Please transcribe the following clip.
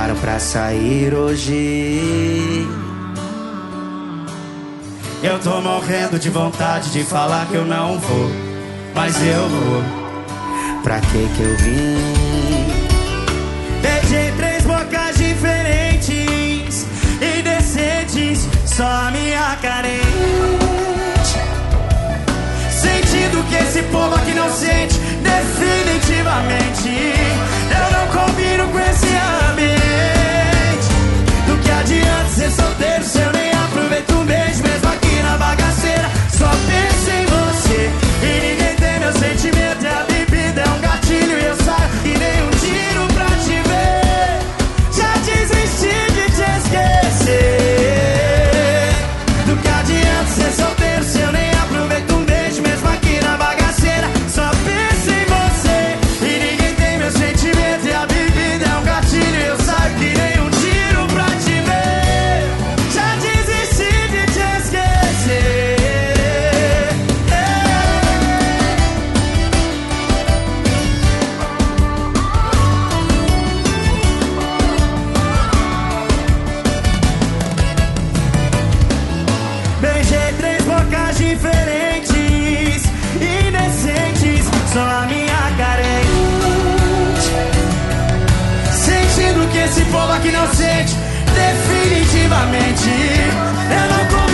chamaram pra sair hoje. Eu tô morrendo de vontade de falar que eu não vou, mas eu vou. Pra que eu vim? Beijei 3 bocas diferentes, indecentes, só a minha carente. Sentindo que esse povo aqui não sente, definitivamente. Eu não combino com esse ambiente. Do que adianta ser solteiro se eu nem aproveito um beijo, mesmo aqui na bagaceira. Só penso em você e ninguém tem meu sentimento. E a bebida é um gatilho e eu saio e nem um tiro pra te ver. Já desisti de te esquecer. Do que adianta ser solteiro se eu nem aproveito um beijo, mesmo aqui na bagaceira. Só penso em você e ninguém tem meu sentimento. E a bebida é um gatilho e eu saio que nem um tiro pra te ver. Já desisti de te esquecer. Beijei 3 bocas diferentes, indecentes, só a minha carente. Sentindo que esse povo aqui não sente, definitivamente. Eu não